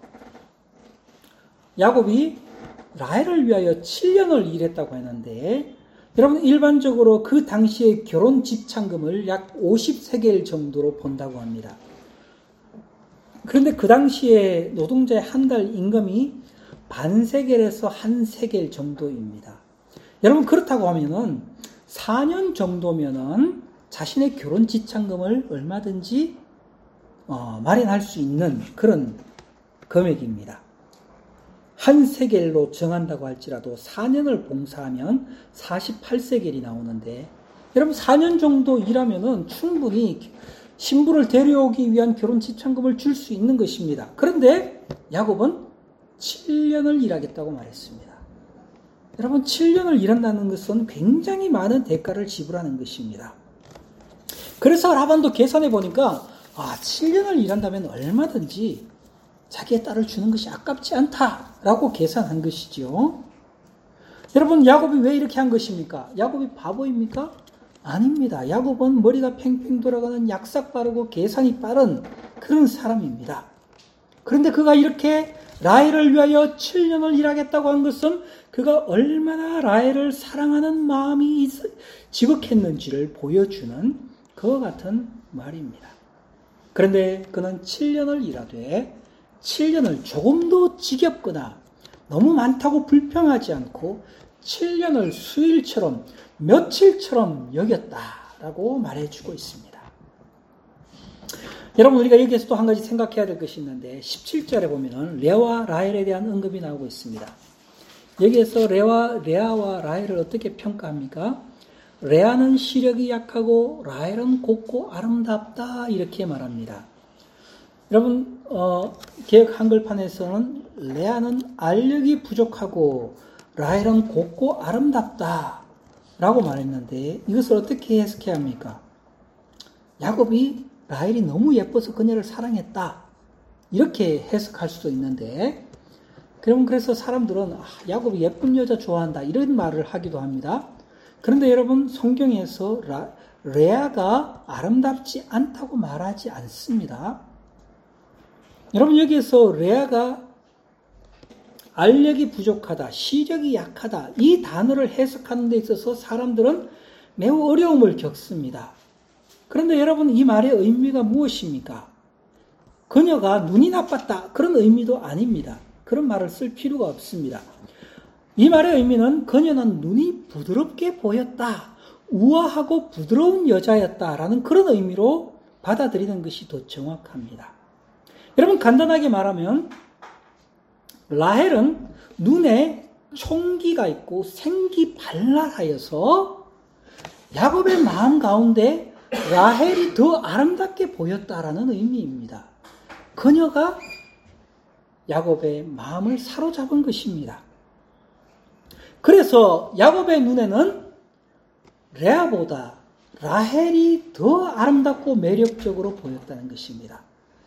야곱이 라헬을 위하여 7년을 일했다고 했는데 여러분, 일반적으로 그 당시의 결혼 집창금을 약 50세겔 정도로 본다고 합니다. 그런데 그 당시에 노동자의 한 달 임금이 반세겔에서 한 세겔 정도입니다. 여러분, 그렇다고 하면은 4년 정도면은 자신의 결혼 지참금을 얼마든지 마련할 수 있는 그런 금액입니다. 한 세겔로 정한다고 할지라도 4년을 봉사하면 48세겔이 나오는데 여러분, 4년 정도 일하면은 충분히 신부를 데려오기 위한 결혼 지참금을 줄 수 있는 것입니다. 그런데 야곱은 7년을 일하겠다고 말했습니다. 여러분, 7년을 일한다는 것은 굉장히 많은 대가를 지불하는 것입니다. 그래서 라반도 계산해 보니까 7년을 일한다면 얼마든지 자기의 딸을 주는 것이 아깝지 않다라고 계산한 것이죠. 여러분, 야곱이 왜 이렇게 한 것입니까? 야곱이 바보입니까? 아닙니다. 야곱은 머리가 팽팽 돌아가는 약삭 빠르고 계산이 빠른 그런 사람입니다. 그런데 그가 이렇게 라헬을 위하여 7년을 일하겠다고 한 것은 그가 얼마나 라헬을 사랑하는 마음이 지극했는지를 보여주는 그와 같은 말입니다. 그런데 그는 7년을 일하되 7년을 조금도 지겹거나 너무 많다고 불평하지 않고 7년을 수일처럼 며칠처럼 여겼다라고 말해주고 있습니다. 여러분, 우리가 여기에서 또 한 가지 생각해야 될 것이 있는데 17절에 보면은 레아와 라헬에 대한 언급이 나오고 있습니다. 여기에서 레아와 라헬을 어떻게 평가합니까? 레아는 시력이 약하고 라헬은 곱고 아름답다 이렇게 말합니다. 여러분, 개역 한글판에서는 레아는 알력이 부족하고 라헬은 곱고 아름답다 라고 말했는데 이것을 어떻게 해석해야 합니까? 야곱이 라헬이 너무 예뻐서 그녀를 사랑했다 이렇게 해석할 수도 있는데 그래서 사람들은 야곱이 예쁜 여자 좋아한다 이런 말을 하기도 합니다. 그런데 여러분, 성경에서 레아가 아름답지 않다고 말하지 않습니다. 여러분, 여기에서 레아가 알력이 부족하다, 시력이 약하다, 이 단어를 해석하는 데 있어서 사람들은 매우 어려움을 겪습니다. 그런데 여러분, 이 말의 의미가 무엇입니까? 그녀가 눈이 나빴다, 그런 의미도 아닙니다. 그런 말을 쓸 필요가 없습니다. 이 말의 의미는 그녀는 눈이 부드럽게 보였다, 우아하고 부드러운 여자였다라는 그런 의미로 받아들이는 것이 더 정확합니다. 여러분, 간단하게 말하면 라헬은 눈에 총기가 있고 생기 발랄하여서 야곱의 마음 가운데 라헬이 더 아름답게 보였다라는 의미입니다. 그녀가 야곱의 마음을 사로잡은 것입니다. 그래서 야곱의 눈에는 레아보다 라헬이 더 아름답고 매력적으로 보였다는 것입니다.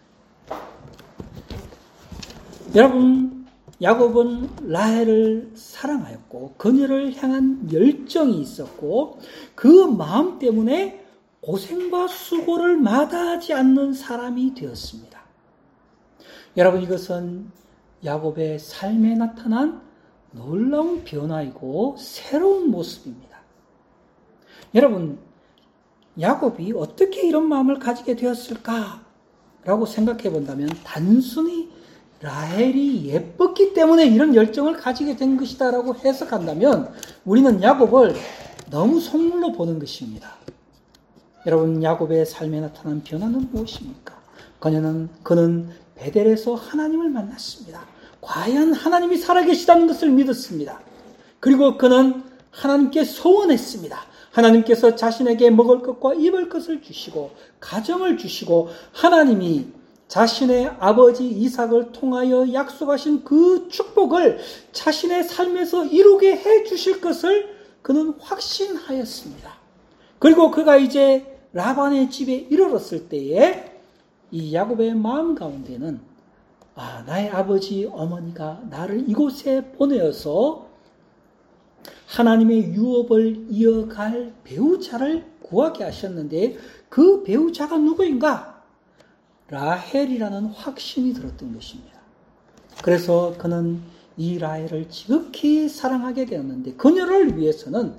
여러분, 야곱은 라헬을 사랑하였고 그녀를 향한 열정이 있었고 그 마음 때문에 고생과 수고를 마다하지 않는 사람이 되었습니다. 여러분, 이것은 야곱의 삶에 나타난 놀라운 변화이고 새로운 모습입니다. 여러분, 야곱이 어떻게 이런 마음을 가지게 되었을까라고 생각해 본다면 단순히 라헬이 예뻤기 때문에 이런 열정을 가지게 된 것이다라고 해석한다면 우리는 야곱을 너무 속물로 보는 것입니다. 여러분, 야곱의 삶에 나타난 변화는 무엇입니까? 그는 베델에서 하나님을 만났습니다. 과연 하나님이 살아계시다는 것을 믿었습니다. 그리고 그는 하나님께 소원했습니다. 하나님께서 자신에게 먹을 것과 입을 것을 주시고 가정을 주시고 하나님이 자신의 아버지 이삭을 통하여 약속하신 그 축복을 자신의 삶에서 이루게 해 주실 것을 그는 확신하였습니다. 그리고 그가 이제 라반의 집에 이르렀을 때에 이 야곱의 마음 가운데는 나의 아버지 어머니가 나를 이곳에 보내어서 하나님의 유업을 이어갈 배우자를 구하게 하셨는데 그 배우자가 누구인가? 라헬이라는 확신이 들었던 것입니다. 그래서 그는 이 라헬을 지극히 사랑하게 되었는데 그녀를 위해서는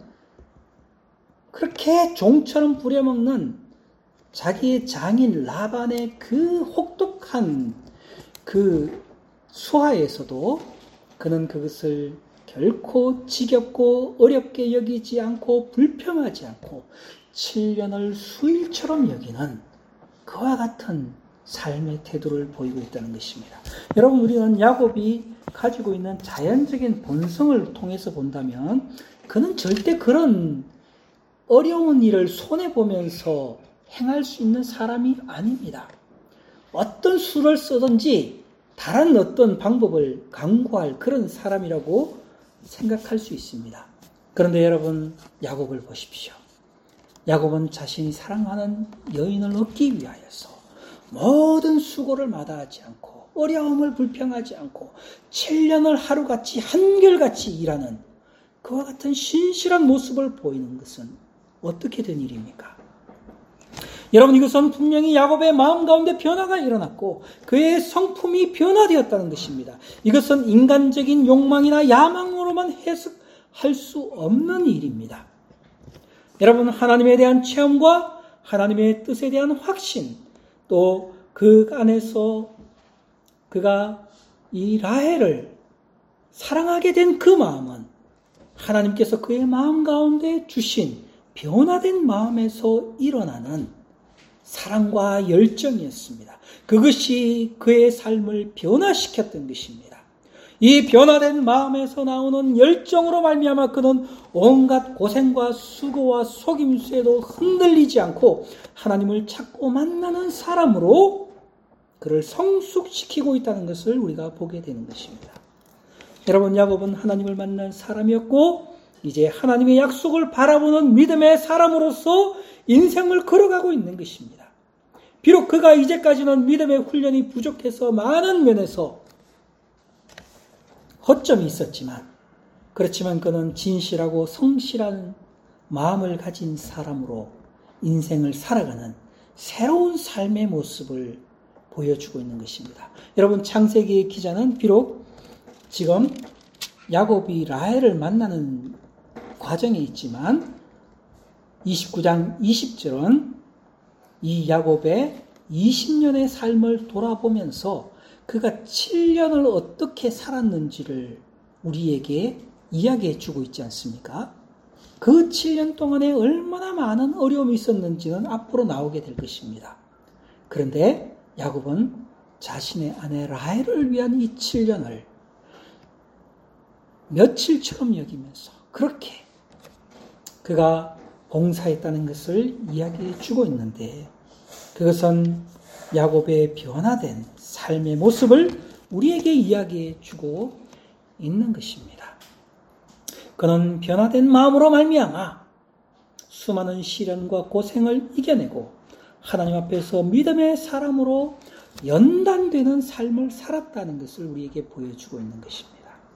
그렇게 종처럼 부려먹는 자기의 장인 라반의 그 혹독한 그 수하에서도 그는 그것을 결코 지겹고 어렵게 여기지 않고 불평하지 않고 7년을 수일처럼 여기는 그와 같은 삶의 태도를 보이고 있다는 것입니다. 여러분, 우리는 야곱이 가지고 있는 자연적인 본성을 통해서 본다면 그는 절대 그런 어려운 일을 손해보면서 행할 수 있는 사람이 아닙니다. 어떤 수를 쓰든지 다른 어떤 방법을 강구할 그런 사람이라고 생각할 수 있습니다. 그런데 여러분, 야곱을 보십시오. 야곱은 자신이 사랑하는 여인을 얻기 위하여서 모든 수고를 마다하지 않고 어려움을 불평하지 않고 7년을 하루같이 한결같이 일하는 그와 같은 신실한 모습을 보이는 것은 어떻게 된 일입니까? 여러분, 이것은 분명히 야곱의 마음 가운데 변화가 일어났고 그의 성품이 변화되었다는 것입니다. 이것은 인간적인 욕망이나 야망으로만 해석할 수 없는 일입니다. 여러분, 하나님에 대한 체험과 하나님의 뜻에 대한 확신, 또 그 안에서 그가 이 라헬을 사랑하게 된 그 마음은 하나님께서 그의 마음 가운데 주신 변화된 마음에서 일어나는 사랑과 열정이었습니다. 그것이 그의 삶을 변화시켰던 것입니다. 이 변화된 마음에서 나오는 열정으로 말미암아 그는 온갖 고생과 수고와 속임수에도 흔들리지 않고 하나님을 찾고 만나는 사람으로 그를 성숙시키고 있다는 것을 우리가 보게 되는 것입니다. 여러분, 야곱은 하나님을 만난 사람이었고 이제 하나님의 약속을 바라보는 믿음의 사람으로서 인생을 걸어가고 있는 것입니다. 비록 그가 이제까지는 믿음의 훈련이 부족해서 많은 면에서 허점이 있었지만 그렇지만 그는 진실하고 성실한 마음을 가진 사람으로 인생을 살아가는 새로운 삶의 모습을 보여주고 있는 것입니다. 여러분, 창세기 기자는 비록 지금 야곱이 라헬을 만나는 과정에 있지만 29장 20절은 이 야곱의 20년의 삶을 돌아보면서 그가 7년을 어떻게 살았는지를 우리에게 이야기해 주고 있지 않습니까? 그 7년 동안에 얼마나 많은 어려움이 있었는지는 앞으로 나오게 될 것입니다. 그런데 야곱은 자신의 아내 라헬을 위한 이 7년을 며칠처럼 여기면서 그렇게 그가 봉사했다는 것을 이야기해 주고 있는데, 그것은 야곱의 변화된 삶의 모습을 우리에게 이야기해 주고 있는 것입니다. 그는 변화된 마음으로 말미암아 수많은 시련과 고생을 이겨내고 하나님 앞에서 믿음의 사람으로 연단되는 삶을 살았다는 것을 우리에게 보여주고 있는 것입니다.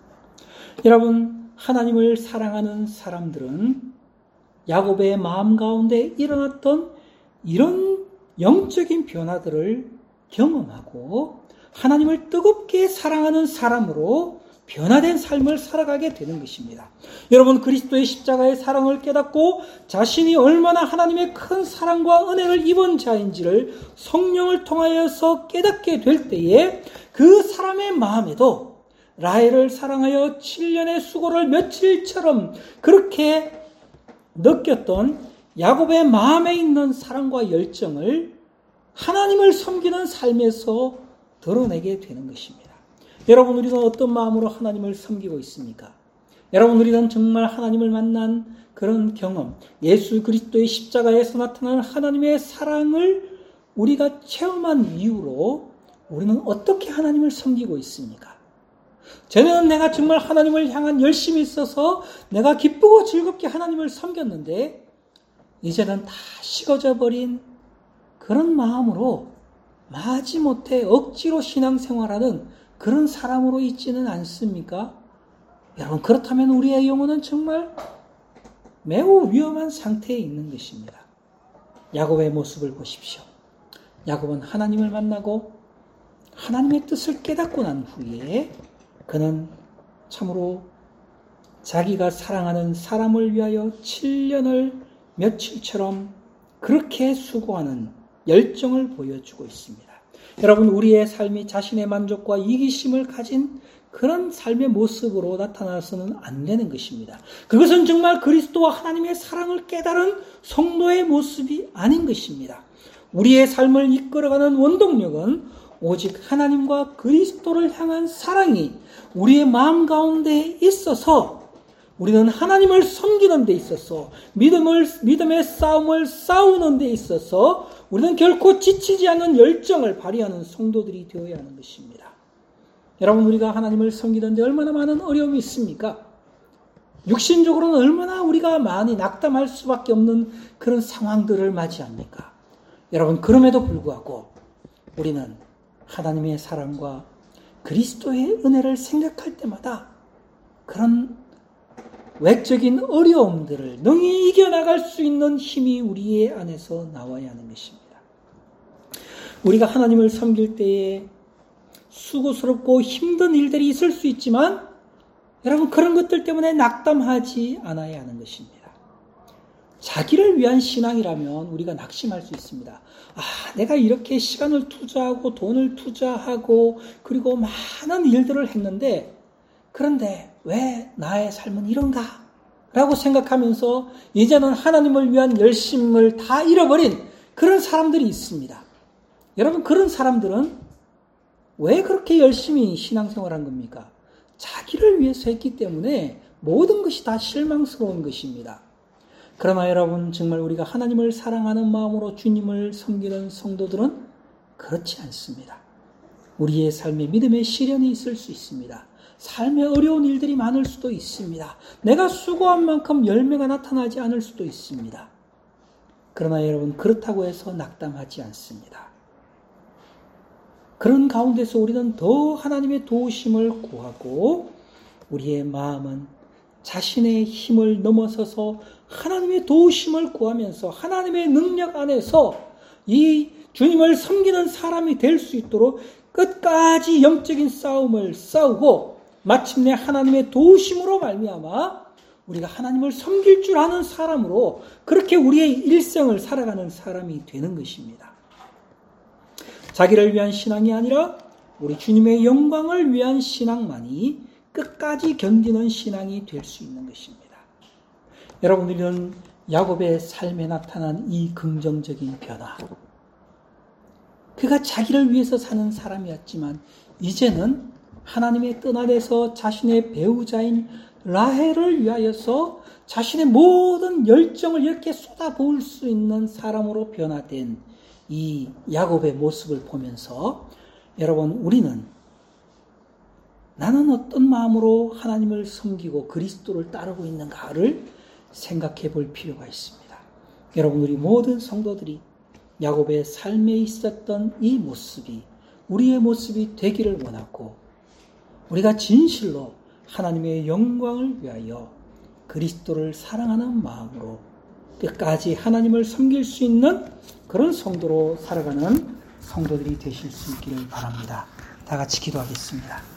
여러분, 하나님을 사랑하는 사람들은 야곱의 마음 가운데 일어났던 이런 영적인 변화들을 경험하고 하나님을 뜨겁게 사랑하는 사람으로 변화된 삶을 살아가게 되는 것입니다. 여러분, 그리스도의 십자가의 사랑을 깨닫고 자신이 얼마나 하나님의 큰 사랑과 은혜를 입은 자인지를 성령을 통하여서 깨닫게 될 때에 그 사람의 마음에도 라헬을 사랑하여 7년의 수고를 며칠처럼 그렇게 느꼈던 야곱의 마음에 있는 사랑과 열정을 하나님을 섬기는 삶에서 드러내게 되는 것입니다. 여러분, 우리는 어떤 마음으로 하나님을 섬기고 있습니까? 여러분, 우리는 정말 하나님을 만난 그런 경험, 예수 그리스도의 십자가에서 나타난 하나님의 사랑을 우리가 체험한 이후로 우리는 어떻게 하나님을 섬기고 있습니까? 전에는 내가 정말 하나님을 향한 열심이 있어서 내가 기쁘고 즐겁게 하나님을 섬겼는데 이제는 다 식어져 버린 그런 마음으로 마지못해 억지로 신앙생활하는 그런 사람으로 있지는 않습니까? 여러분, 그렇다면 우리의 영혼은 정말 매우 위험한 상태에 있는 것입니다. 야곱의 모습을 보십시오. 야곱은 하나님을 만나고 하나님의 뜻을 깨닫고 난 후에 그는 참으로 자기가 사랑하는 사람을 위하여 7년을 며칠처럼 그렇게 수고하는 열정을 보여주고 있습니다. 여러분, 우리의 삶이 자신의 만족과 이기심을 가진 그런 삶의 모습으로 나타나서는 안 되는 것입니다. 그것은 정말 그리스도와 하나님의 사랑을 깨달은 성도의 모습이 아닌 것입니다. 우리의 삶을 이끌어가는 원동력은 오직 하나님과 그리스도를 향한 사랑이 우리의 마음 가운데 있어서 우리는 하나님을 섬기는 데 있어서 믿음의 싸움을 싸우는 데 있어서 우리는 결코 지치지 않는 열정을 발휘하는 성도들이 되어야 하는 것입니다. 여러분, 우리가 하나님을 섬기는데 얼마나 많은 어려움이 있습니까? 육신적으로는 얼마나 우리가 많이 낙담할 수밖에 없는 그런 상황들을 맞이합니까? 여러분, 그럼에도 불구하고 우리는 하나님의 사랑과 그리스도의 은혜를 생각할 때마다 그런 외적인 어려움들을 능히 이겨나갈 수 있는 힘이 우리의 안에서 나와야 하는 것입니다. 우리가 하나님을 섬길 때에 수고스럽고 힘든 일들이 있을 수 있지만 여러분, 그런 것들 때문에 낙담하지 않아야 하는 것입니다. 자기를 위한 신앙이라면 우리가 낙심할 수 있습니다. 내가 이렇게 시간을 투자하고 돈을 투자하고 그리고 많은 일들을 했는데 그런데 왜 나의 삶은 이런가? 라고 생각하면서 이제는 하나님을 위한 열심을 다 잃어버린 그런 사람들이 있습니다. 여러분, 그런 사람들은 왜 그렇게 열심히 신앙생활한 겁니까? 자기를 위해서 했기 때문에 모든 것이 다 실망스러운 것입니다. 그러나 여러분, 정말 우리가 하나님을 사랑하는 마음으로 주님을 섬기는 성도들은 그렇지 않습니다. 우리의 삶에 믿음의 시련이 있을 수 있습니다. 삶에 어려운 일들이 많을 수도 있습니다. 내가 수고한 만큼 열매가 나타나지 않을 수도 있습니다. 그러나 여러분, 그렇다고 해서 낙담하지 않습니다. 그런 가운데서 우리는 더 하나님의 도우심을 구하고 우리의 마음은 자신의 힘을 넘어서서 하나님의 도우심을 구하면서 하나님의 능력 안에서 이 주님을 섬기는 사람이 될 수 있도록 끝까지 영적인 싸움을 싸우고 마침내 하나님의 도우심으로 말미암아 우리가 하나님을 섬길 줄 아는 사람으로 그렇게 우리의 일생을 살아가는 사람이 되는 것입니다. 자기를 위한 신앙이 아니라 우리 주님의 영광을 위한 신앙만이 끝까지 견디는 신앙이 될 수 있는 것입니다. 여러분들은 야곱의 삶에 나타난 이 긍정적인 변화, 그가 자기를 위해서 사는 사람이었지만 이제는 하나님의 뜰 아래서 자신의 배우자인 라헬을 위하여서 자신의 모든 열정을 이렇게 쏟아부을 수 있는 사람으로 변화된 이 야곱의 모습을 보면서 여러분, 우리는 나는 어떤 마음으로 하나님을 섬기고 그리스도를 따르고 있는가를 생각해 볼 필요가 있습니다. 여러분, 우리 모든 성도들이 야곱의 삶에 있었던 이 모습이 우리의 모습이 되기를 원하고, 우리가 진실로 하나님의 영광을 위하여 그리스도를 사랑하는 마음으로 끝까지 하나님을 섬길 수 있는 그런 성도로 살아가는 성도들이 되실 수 있기를 바랍니다. 다 같이 기도하겠습니다.